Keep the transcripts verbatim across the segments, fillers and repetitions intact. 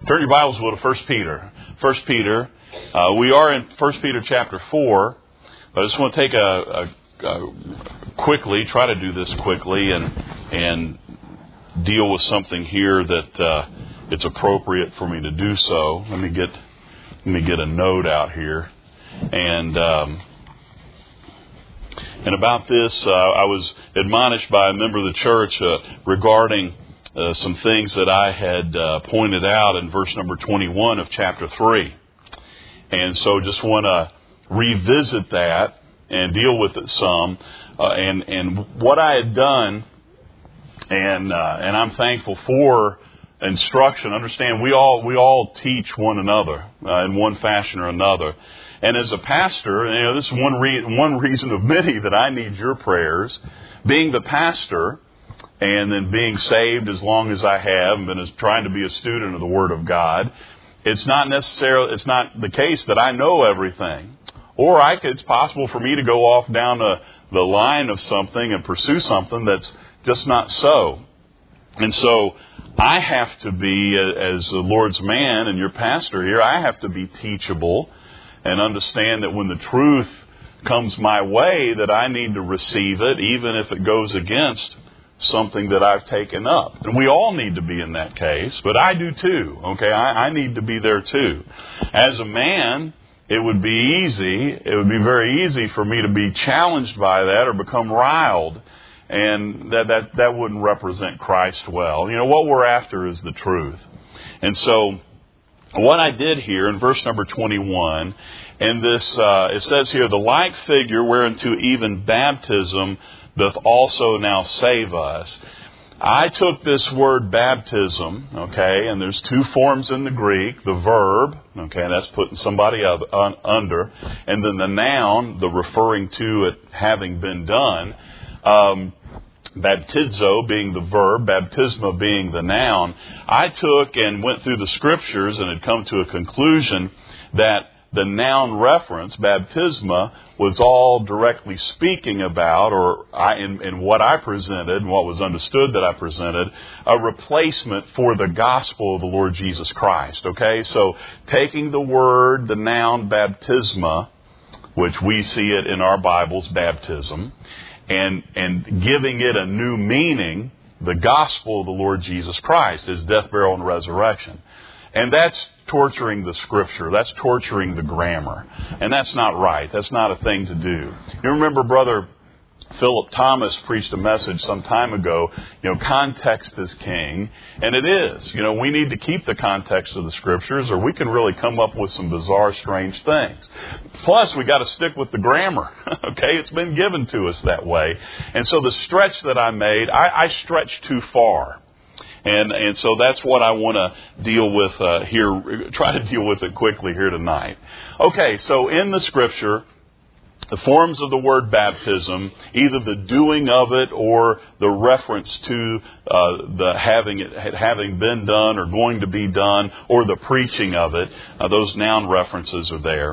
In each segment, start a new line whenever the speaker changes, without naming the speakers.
Turn your Bibles to First Peter. First Peter. Uh, we are in First Peter chapter four. But I just want to take a, a, a quickly, try to do this quickly and and deal with something here that uh, it's appropriate for me to do so. Let me get let me get a note out here. And um, and about this, uh, I was admonished by a member of the church uh, regarding uh, some things that I had uh, pointed out in verse number twenty-one of chapter three. And so just want to revisit that and deal with it some. Uh, and, and what I had done, and uh, and I'm thankful for instruction. Understand, we all we all teach one another uh, in one fashion or another. And as a pastor, you know, this is one re- one reason of many that I need your prayers. Being the pastor, and then being saved as long as I have, and been as trying to be a student of the Word of God, it's not necessarily it's not the case that I know everything, or I could, it's possible for me to go off down the the line of something and pursue something that's just not so. And so I have to be, as the Lord's man and your pastor here, I have to be teachable and understand that when the truth comes my way, that I need to receive it, even if it goes against something that I've taken up. And we all need to be in that case, but I do too. Okay, I, I need to be there too. As a man, it would be easy, it would be very easy for me to be challenged by that or become riled. And that, that, that wouldn't represent Christ well. You know, what we're after is the truth. And so what I did here in verse number twenty-one, and this, uh, it says here, the like figure whereunto even baptism doth also now save us. I took this word baptism, okay, and there's two forms in the Greek, the verb, okay, that's putting somebody up, un, under, and then the noun, the referring to it having been done. Um, Baptizo being the verb, baptisma being the noun. I took and went through the scriptures and had come to a conclusion that the noun reference, baptisma, was all directly speaking about, or I, in, in what I presented and what was understood that I presented, a replacement for the gospel of the Lord Jesus Christ. Okay, so taking the word, the noun baptisma, which we see it in our Bibles, baptism, And, and giving it a new meaning, the gospel of the Lord Jesus Christ, His death, burial, and resurrection. And that's torturing the Scripture. That's torturing the grammar. And that's not right. That's not a thing to do. You remember Brother Philip Thomas preached a message some time ago, you know, context is king. And it is. You know, we need to keep the context of the Scriptures, or we can really come up with some bizarre, strange things. Plus, we got to stick with the grammar. Okay, it's been given to us that way. And so the stretch that I made, I, I stretched too far. And and so that's what I want to deal with uh, here, try to deal with it quickly here tonight. Okay, so in the Scripture, the forms of the word baptism, either the doing of it or the reference to uh, the having it having been done or going to be done, or the preaching of it, uh, those noun references are there.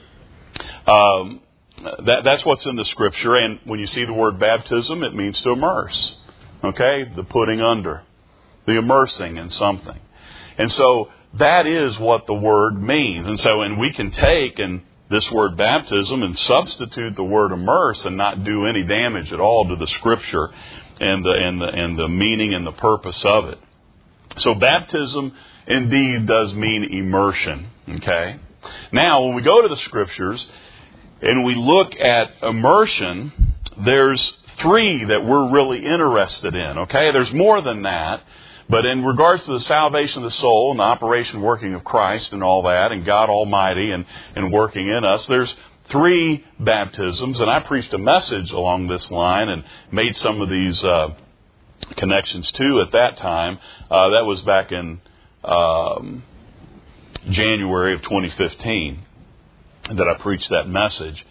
Um, that, that's what's in the Scripture. And when you see the word baptism, it means to immerse. Okay, the putting under, the immersing in something. And so that is what the word means. And so, and we can take and this word baptism and substitute the word immerse and not do any damage at all to the Scripture and the and the and the meaning and the purpose of it. So baptism indeed does mean immersion. Okay. Now, when we go to the Scriptures and we look at immersion, there's three that we're really interested in. Okay, there's more than that. But in regards to the salvation of the soul and the operation working of Christ and all that, and God Almighty and, and working in us, there's three baptisms. And I preached a message along this line and made some of these uh, connections too at that time. Uh, that was back in um, January of twenty fifteen that I preached that message.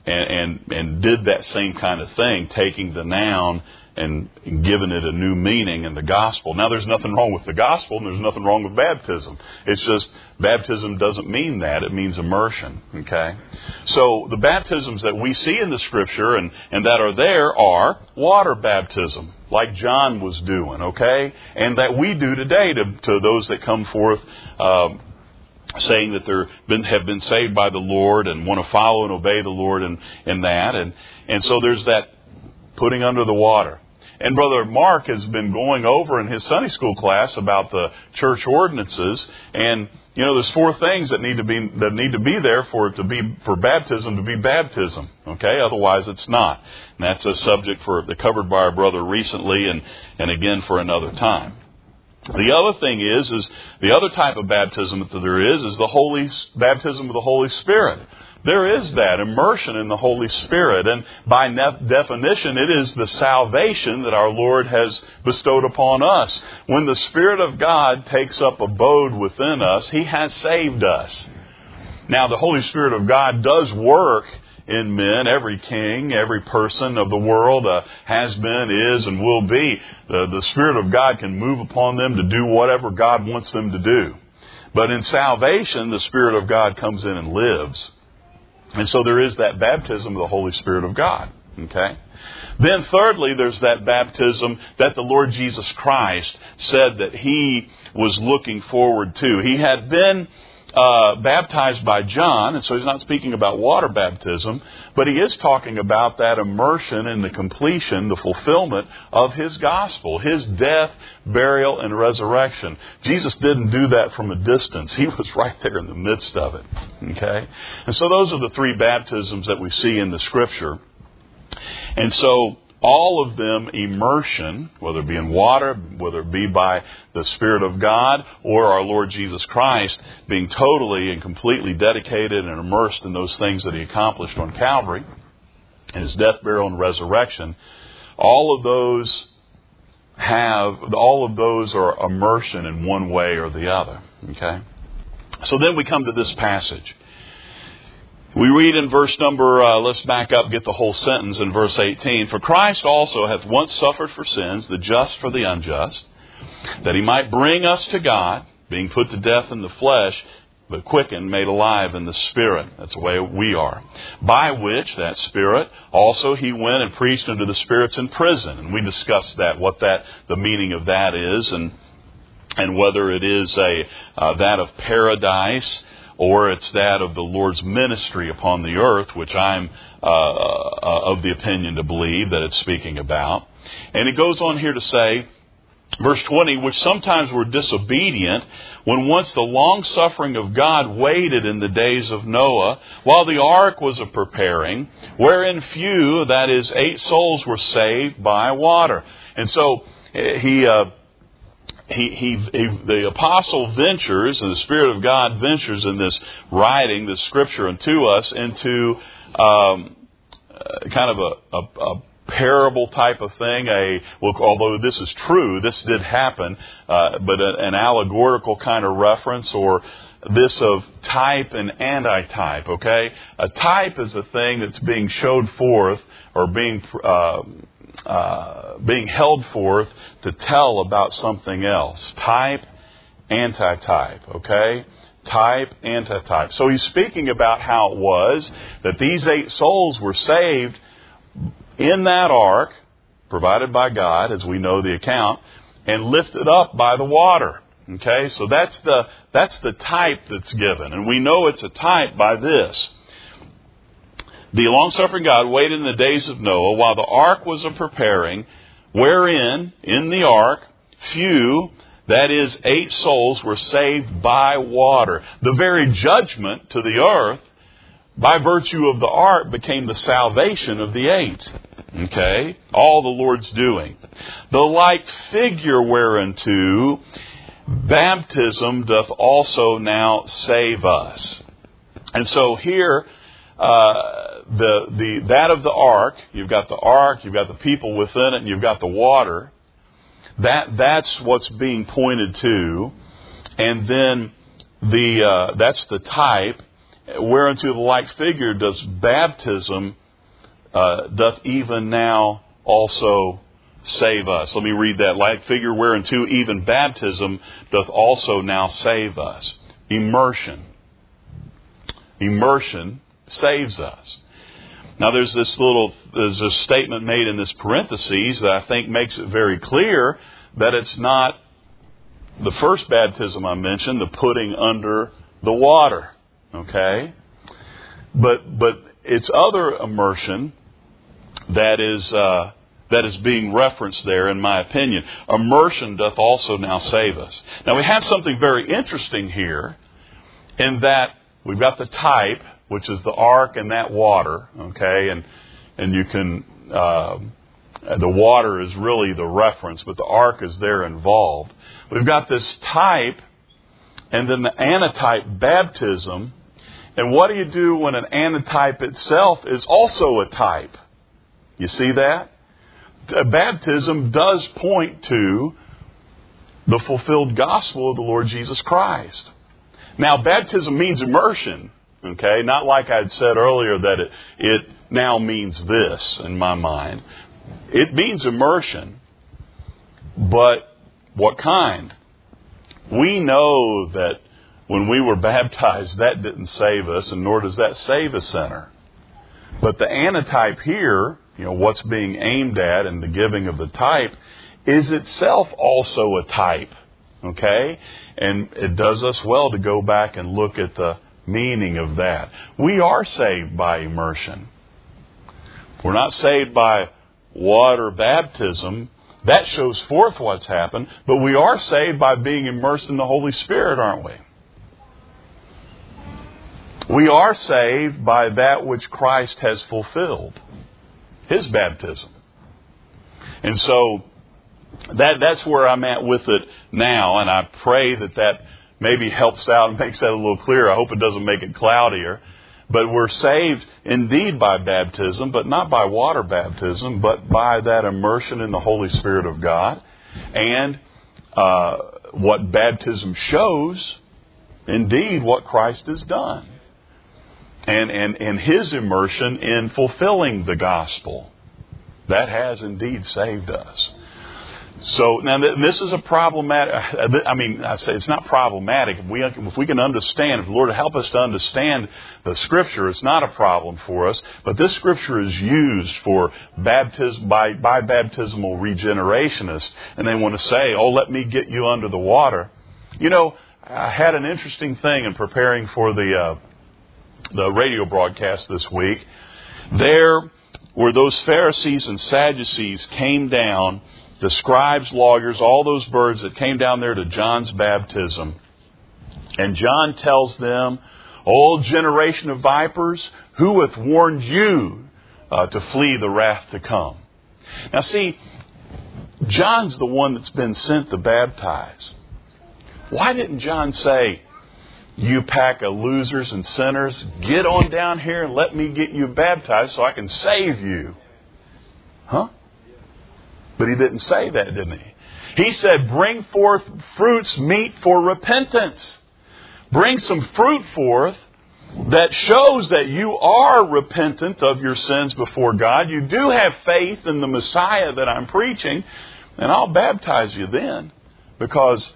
and, and, and did that same kind of thing, taking the noun and giving it a new meaning in the gospel. Now, there's nothing wrong with the gospel, and there's nothing wrong with baptism. It's just baptism doesn't mean that. It means immersion, okay? So the baptisms that we see in the Scripture and, and that are there are water baptism, like John was doing, okay? And that we do today to, to those that come forth um, saying that they're been, have been saved by the Lord and want to follow and obey the Lord in, in that. And, and so there's that putting under the water. And Brother Mark has been going over in his Sunday school class about the church ordinances, and you know there's four things that need to be that need to be there for it to be for baptism to be baptism. Okay, otherwise it's not. And that's a subject for covered by our brother recently, and and again for another time. The other thing is is the other type of baptism that there is is the holy baptism of the Holy Spirit. There is that immersion in the Holy Spirit. And by definition, it is the salvation that our Lord has bestowed upon us. When the Spirit of God takes up abode within us, He has saved us. Now, the Holy Spirit of God does work in men. Every king, every person of the world uh, has been, is, and will be. The, the Spirit of God can move upon them to do whatever God wants them to do. But in salvation, the Spirit of God comes in and lives. And so there is that baptism of the Holy Spirit of God. Okay? Then thirdly, there's that baptism that the Lord Jesus Christ said that He was looking forward to. He had been uh, baptized by John, and so He's not speaking about water baptism, but He is talking about that immersion in the completion, the fulfillment of His gospel, His death, burial, and resurrection. Jesus didn't do that from a distance. He was right there in the midst of it. Okay? And so those are the three baptisms that we see in the Scripture. And so all of them immersion, whether it be in water, whether it be by the Spirit of God, or our Lord Jesus Christ being totally and completely dedicated and immersed in those things that He accomplished on Calvary, in His death, burial, and resurrection, all of those have, all of those are immersion in one way or the other. Okay? So then we come to this passage. We read in verse number, uh, let's back up, get the whole sentence in verse eighteen. For Christ also hath once suffered for sins, the just for the unjust, that He might bring us to God, being put to death in the flesh, but quickened, made alive in the Spirit. That's the way we are. By which, that Spirit, also He went and preached unto the spirits in prison. And we discussed that, what that, the meaning of that is, and and whether it is a uh, that of paradise, or it's that of the Lord's ministry upon the earth, which I'm uh, uh, of the opinion to believe that it's speaking about. And it goes on here to say, verse twenty, which sometimes were disobedient, when once the long-suffering of God waited in the days of Noah, while the ark was a-preparing, wherein few, that is, eight souls were saved by water. And so he... Uh, He, he, he, the apostle ventures, and the Spirit of God ventures in this writing, this scripture unto us, into um, uh, kind of a, a, a parable type of thing. A well, although this is true, this did happen, uh, but a, an allegorical kind of reference, or this of type and anti-type. Okay, a type is a thing that's being showed forth or being. Uh, Uh, being held forth to tell about something else. Type, anti-type, okay? Type, anti-type. So he's speaking about how it was that these eight souls were saved in that ark, provided by God, as we know the account, and lifted up by the water. Okay? So that's the, that's the type that's given. And we know it's a type by this. The long-suffering God waited in the days of Noah while the ark was a-preparing, wherein, in the ark, few, that is, eight souls, were saved by water. The very judgment to the earth, by virtue of the ark, became the salvation of the eight. Okay? All the Lord's doing. The like figure whereunto baptism doth also now save us. And so here... Uh, the, the, that of the ark, you've got the ark, you've got the people within it, and you've got the water. That, that's what's being pointed to. And then the, uh, that's the type. whereunto the like figure does baptism, uh, doth even now also save us. Let me read that. Like figure whereunto even baptism doth also now save us. Immersion. Immersion saves us. Now there's this little, there's a statement made in this parentheses that I think makes it very clear that it's not the first baptism I mentioned, the putting under the water. Okay? But, but it's other immersion that is, uh, that is being referenced there, in my opinion. Immersion doth also now save us. Now we have something very interesting here in that we've got the type, which is the ark and that water, okay, and and you can, uh, the water is really the reference, but the ark is there involved. We've got this type, and then the antitype baptism. And what do you do when an antitype itself is also a type? You see that? Baptism does point to the fulfilled gospel of the Lord Jesus Christ. Now, baptism means immersion. Okay, not like I'd said earlier that it, it now means this in my mind. It means immersion, but what kind? We know that when we were baptized, that didn't save us, and nor does that save a sinner. But the antitype here, you know, what's being aimed at and the giving of the type, is itself also a type. Okay, and it does us well to go back and look at the meaning of that. We are saved by immersion. We're not saved by water baptism. That shows forth what's happened. But we are saved by being immersed in the Holy Spirit, aren't we? We are saved by that which Christ has fulfilled. His baptism. And so that that's where I'm at with it now. And I pray that that maybe helps out and makes that a little clearer. I hope it doesn't make it cloudier. But we're saved indeed by baptism, but not by water baptism, but by that immersion in the Holy Spirit of God. And uh, what baptism shows, indeed, what Christ has done. And, and, and His immersion in fulfilling the gospel. That has indeed saved us. So now this is a problematic, I mean, I say it's not problematic. If we, if we can understand, if the Lord help us to understand the Scripture, it's not a problem for us. But this Scripture is used for baptism, by, by baptismal regenerationists. And they want to say, oh, let me get you under the water. You know, I had an interesting thing in preparing for the, uh, the radio broadcast this week. There were those Pharisees and Sadducees came down, the scribes, lawyers, all those birds that came down there to John's baptism. And John tells them, "O generation of vipers, who hath warned you uh, to flee the wrath to come?" Now see, John's the one that's been sent to baptize. Why didn't John say, "You pack of losers and sinners, get on down here and let me get you baptized so I can save you"? Huh? But he didn't say that, didn't he? He said, bring forth fruits meet for repentance. Bring some fruit forth that shows that you are repentant of your sins before God. You do have faith in the Messiah that I'm preaching, and I'll baptize you then. Because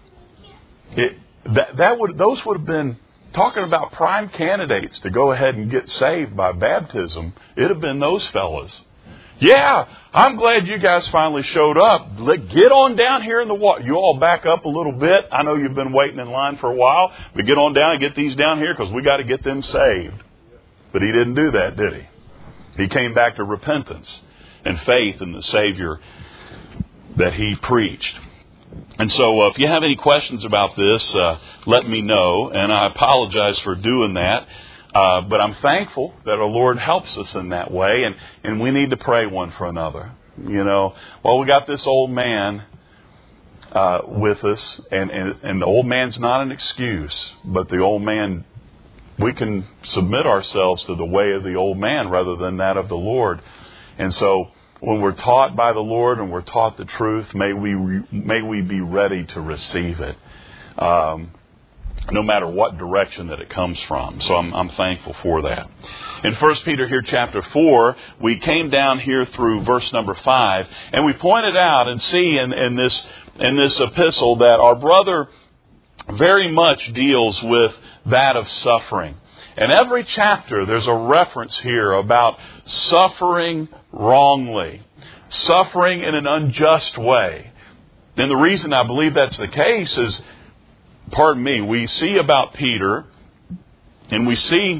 it, that, that would those would have been talking about prime candidates to go ahead and get saved by baptism. It'd have been those fellas. Yeah, I'm glad you guys finally showed up. Let, get on down here in the water. You all back up a little bit. I know you've been waiting in line for a while, but get on down and get these down here because we got to get them saved. But he didn't do that, did he? He came back to repentance and faith in the Savior that he preached. And so uh, if you have any questions about this, uh, let me know. And I apologize for doing that. Uh, but I'm thankful that our Lord helps us in that way, and, and we need to pray one for another. You know, well, we got this old man uh, with us, and, and, and the old man's not an excuse, but the old man, we can submit ourselves to the way of the old man rather than that of the Lord. And so when we're taught by the Lord and we're taught the truth, may we, re, may we be ready to receive it. Um, no matter what direction that it comes from. So I'm, I'm thankful for that. In First Peter here, chapter four, we came down here through verse number five, and we pointed out and see in, in this in this epistle that our brother very much deals with that of suffering. In every chapter, there's a reference here about suffering wrongly, suffering in an unjust way. And the reason I believe that's the case is, pardon me, we see about Peter, and we see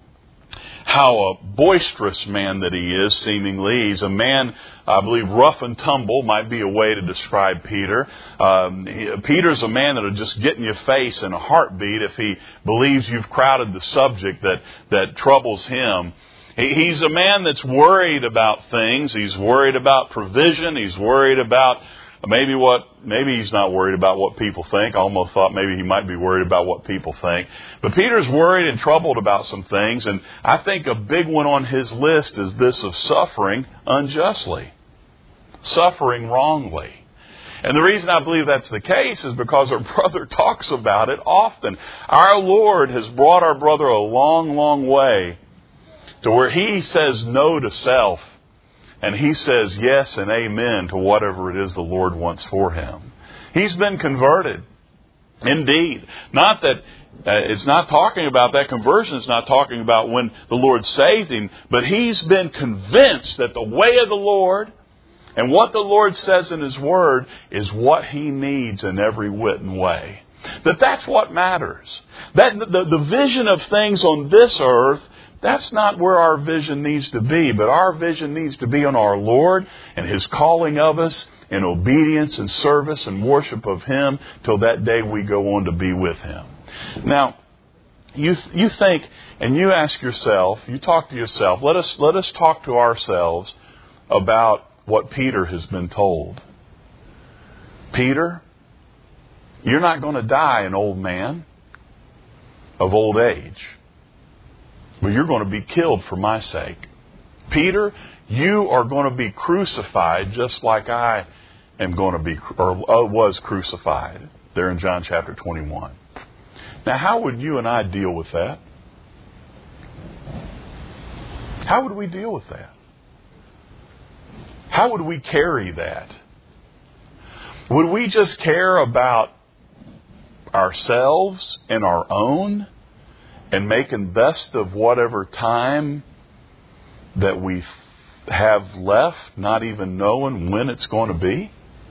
how a boisterous man that he is, seemingly. He's a man, I believe, rough and tumble might be a way to describe Peter. Um, he, Peter's a man that will just get in your face in a heartbeat if he believes you've crowded the subject that, that troubles him. He, he's a man that's worried about things. He's worried about provision. He's worried about Maybe what maybe he's not worried about what people think. I almost thought maybe he might be worried about what people think. But Peter's worried and troubled about some things, and I think a big one on his list is this of suffering unjustly, suffering wrongly. And the reason I believe that's the case is because our brother talks about it often. Our Lord has brought our brother a long, long way to where he says no to self. And he says yes and amen to whatever it is the Lord wants for him. He's been converted. Indeed. Not that, uh, it's not talking about that conversion. It's not talking about when the Lord saved him. But he's been convinced that the way of the Lord and what the Lord says in His Word is what he needs in every whit and way. That that's what matters. That the, the vision of things on this earth, that's not where our vision needs to be, but our vision needs to be on our Lord and His calling of us in obedience and service and worship of Him till that day we go on to be with Him. Now, you you think and you ask yourself, you talk to yourself, let us let us talk to ourselves about what Peter has been told. Peter, you're not going to die an old man of old age. But you're going to be killed for my sake. Peter, you are going to be crucified just like I am going to be, or was crucified. There in John chapter twenty-one. Now, how would you and I deal with that? How would we deal with that? How would we carry that? Would we just care about ourselves and our own, and making best of whatever time that we have left, not even knowing when it's going to be?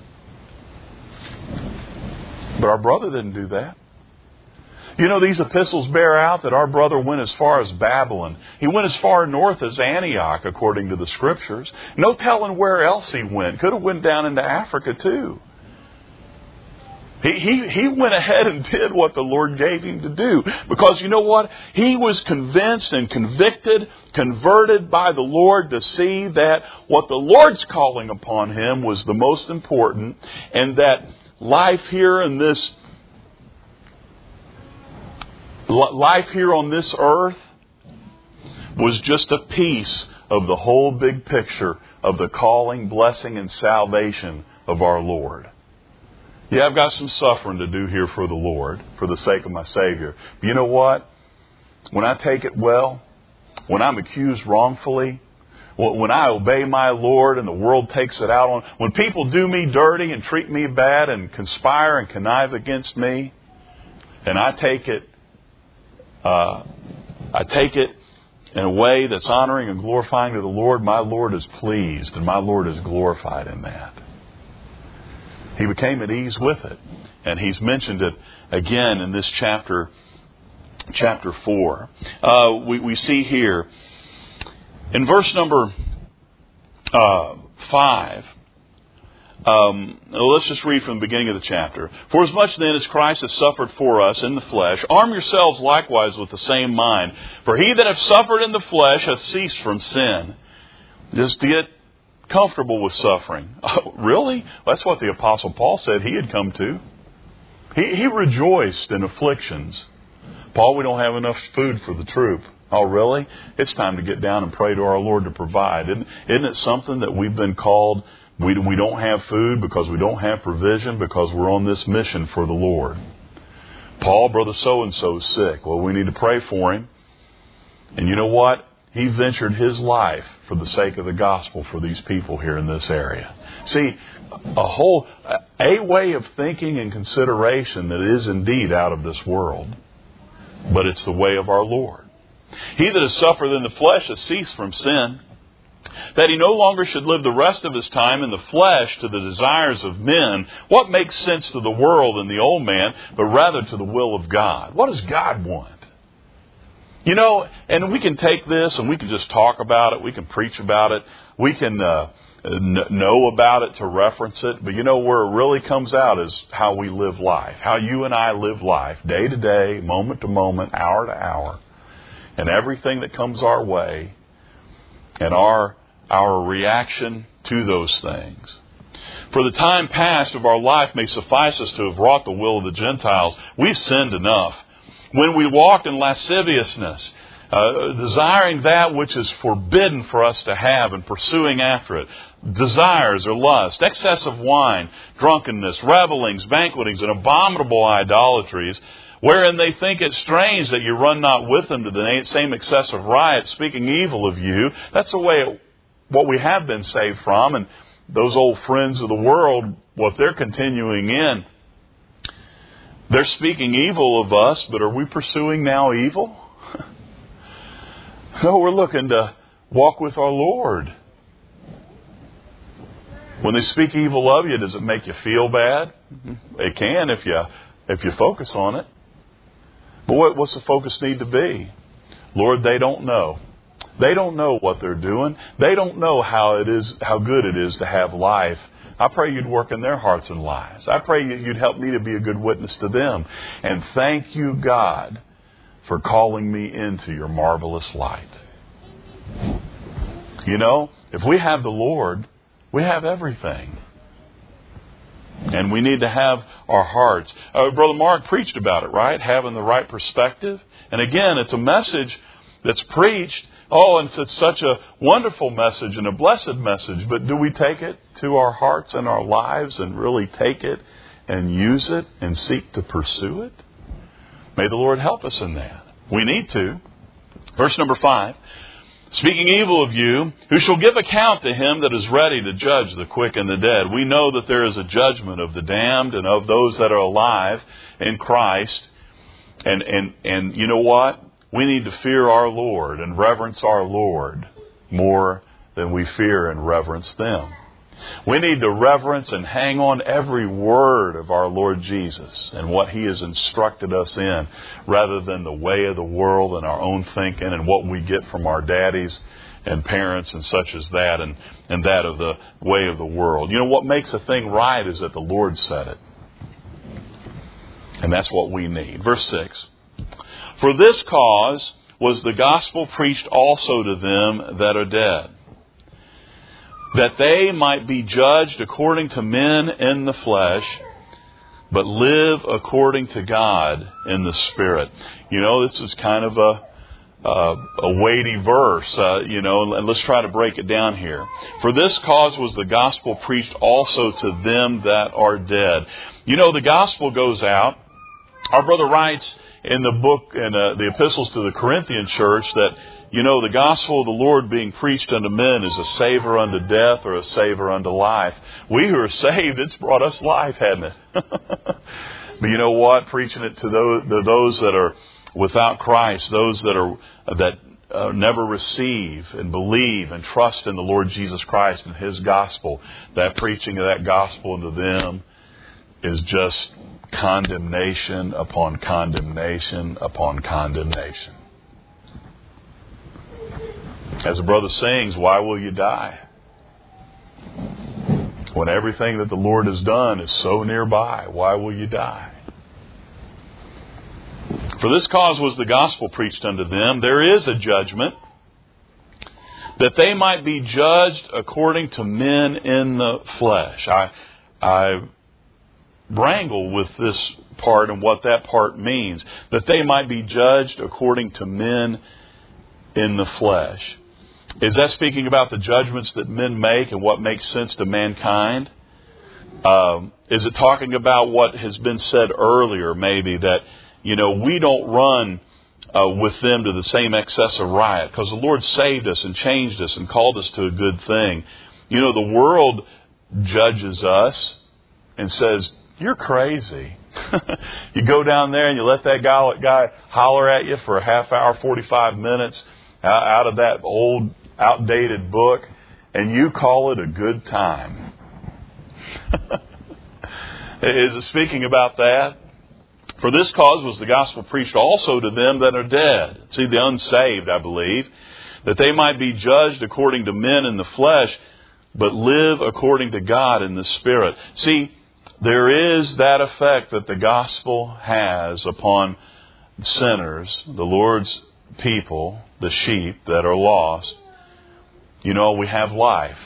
But our brother didn't do that. You know, these epistles bear out that our brother went as far as Babylon. He went as far north as Antioch, according to the Scriptures. No telling where else he went. Could have went down into Africa too. He, he, he went ahead and did what the Lord gave him to do. Because you know what? He was convinced and convicted, converted by the Lord to see that what the Lord's calling upon him was the most important, and that life here in this life here on this earth was just a piece of the whole big picture of the calling, blessing, and salvation of our Lord. Yeah, I've got some suffering to do here for the Lord, for the sake of my Savior. But you know what? When I take it well, when I'm accused wrongfully, when I obey my Lord and the world takes it out on, when people do me dirty and treat me bad and conspire and connive against me, and I take it, uh, I take it in a way that's honoring and glorifying to the Lord, my Lord is pleased and my Lord is glorified in that. He became at ease with it. And he's mentioned it again in this chapter, chapter four. Uh, we, we see here in verse number uh, five. Um, let's just read from the beginning of the chapter. For as much then as Christ has suffered for us in the flesh, arm yourselves likewise with the same mind. For he that hath suffered in the flesh hath ceased from sin. Just to get comfortable with suffering. Oh, really? That's what the Apostle Paul said he had come to. He, he rejoiced in afflictions. Paul, we don't have enough food for the troop. Oh, really? It's time to get down and pray to our Lord to provide. Isn't, isn't it something that we've been called, we, we don't have food because we don't have provision, because we're on this mission for the Lord? Paul, brother so-and-so is sick. Well, we need to pray for him. And you know what? He ventured his life for the sake of the gospel for these people here in this area. See, a whole, a way of thinking and consideration that is indeed out of this world. But it's the way of our Lord. He that has suffered in the flesh has ceased from sin, that he no longer should live the rest of his time in the flesh to the desires of men. What makes sense to the world and the old man, but rather to the will of God? What does God want? You know, and we can take this and we can just talk about it. We can preach about it. We can uh, n- know about it to reference it. But you know, where it really comes out is how we live life. How you and I live life day to day, moment to moment, hour to hour. And everything that comes our way and our, our reaction to those things. For the time past of our life may suffice us to have wrought the will of the Gentiles. We've sinned enough. When we walked in lasciviousness, uh, desiring that which is forbidden for us to have and pursuing after it, desires or lust, excess of wine, drunkenness, revelings, banquetings, and abominable idolatries, wherein they think it strange that you run not with them to the same excessive riot, speaking evil of you. That's the way it, what we have been saved from. And those old friends of the world, what they're continuing in, they're speaking evil of us, but are we pursuing now evil? No, we're looking to walk with our Lord. When they speak evil of you, does it make you feel bad? It can if you if you focus on it. But what, what's the focus need to be? Lord, they don't know. They don't know what they're doing. They don't know how it is, how good it is to have life. I pray you'd work in their hearts and lives. I pray you'd help me to be a good witness to them. And thank you, God, for calling me into your marvelous light. You know, if we have the Lord, we have everything. And we need to have our hearts. Uh, Brother Mark preached about it, right? Having the right perspective. And again, it's a message that's preached. Oh, and it's such a wonderful message and a blessed message. But do we take it to our hearts and our lives and really take it and use it and seek to pursue it? May the Lord help us in that. We need to. Verse number five. Speaking evil of you, who shall give account to him that is ready to judge the quick and the dead. We know that there is a judgment of the damned and of those that are alive in Christ. And, and, and you know what? We need to fear our Lord and reverence our Lord more than we fear and reverence them. We need to reverence and hang on every word of our Lord Jesus and what He has instructed us in, rather than the way of the world and our own thinking and what we get from our daddies and parents and such as that, and, and that of the way of the world. You know, what makes a thing right is that the Lord said it. And that's what we need. Verse six. For this cause was the gospel preached also to them that are dead, that they might be judged according to men in the flesh, but live according to God in the Spirit. You know, this is kind of a uh, a weighty verse, uh, you know, and let's try to break it down here. For this cause was the gospel preached also to them that are dead. You know, the gospel goes out. Our brother writes in the book, in uh, the epistles to the Corinthian church, that, you know, the gospel of the Lord being preached unto men is a savor unto death or a savor unto life. We who are saved, it's brought us life, hasn't it? But you know what? Preaching it to those, to those that are without Christ, those that are that uh, never receive and believe and trust in the Lord Jesus Christ and His gospel, that preaching of that gospel unto them is just condemnation upon condemnation upon condemnation. As the brother sings, why will you die? When everything that the Lord has done is so nearby, why will you die? For this cause was the gospel preached unto them. There is a judgment, that they might be judged according to men in the flesh. I, I wrangle with this part and what that part means. That they might be judged according to men in the flesh. Is that speaking about the judgments that men make and what makes sense to mankind? Um, is it talking about what has been said earlier, maybe, that, you know, we don't run uh, with them to the same excess of riot, because the Lord saved us and changed us and called us to a good thing. You know, the world judges us and says, you're crazy. You go down there and you let that guy, guy holler at you for a half hour, forty-five minutes out of that old, outdated book, and you call it a good time. Is it speaking about that? For this cause was the gospel preached also to them that are dead. See, the unsaved, I believe, that they might be judged according to men in the flesh, but live according to God in the Spirit. See, there is that effect that the gospel has upon sinners, the Lord's people, the sheep that are lost. You know, we have life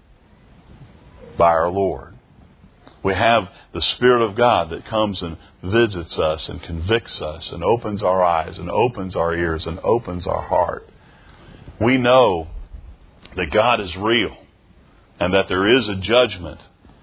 by our Lord. We have the Spirit of God that comes and visits us and convicts us and opens our eyes and opens our ears and opens our heart. We know that God is real and that there is a judgment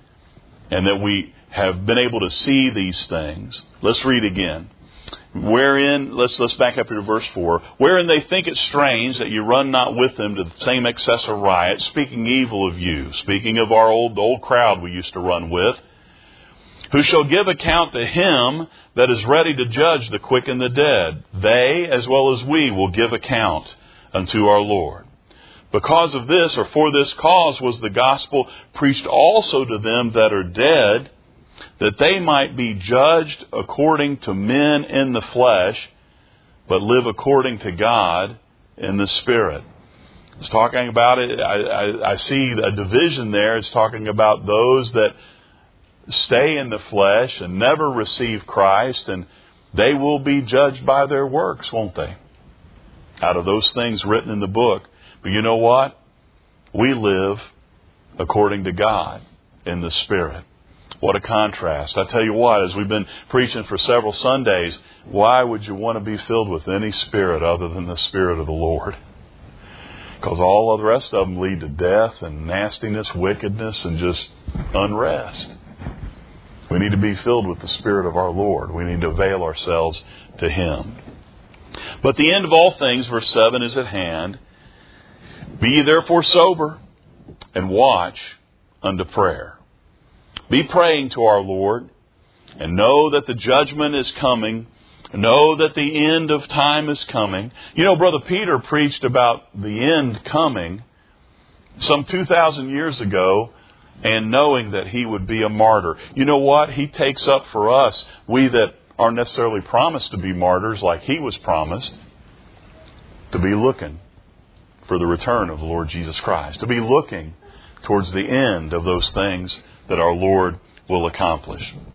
and that we have been able to see these things. Let's read again. Wherein, let's let's back up here to verse four. Wherein they think it strange that you run not with them to the same excess of riot, speaking evil of you, speaking of our old the old crowd we used to run with, who shall give account to him that is ready to judge the quick and the dead. They, as well as we, will give account unto our Lord. Because of this, or for this cause, was the gospel preached also to them that are dead, that they might be judged according to men in the flesh, but live according to God in the Spirit. It's talking about it. I, I, I see a division there. It's talking about those that stay in the flesh and never receive Christ, and they will be judged by their works, won't they? Out of those things written in the book. But you know what? We live according to God in the Spirit. What a contrast. I tell you what, as we've been preaching for several Sundays, why would you want to be filled with any spirit other than the Spirit of the Lord? Because all of the rest of them lead to death and nastiness, wickedness, and just unrest. We need to be filled with the Spirit of our Lord. We need to avail ourselves to Him. But the end of all things, verse seven, is at hand. Be ye therefore sober, and watch unto prayer. Be praying to our Lord, and know that the judgment is coming. Know that the end of time is coming. You know, Brother Peter preached about the end coming some two thousand years ago, and knowing that he would be a martyr. You know what? He takes up for us, we that aren't necessarily promised to be martyrs like he was promised, to be looking for the return of the Lord Jesus Christ. To be looking towards the end of those things that our Lord will accomplish.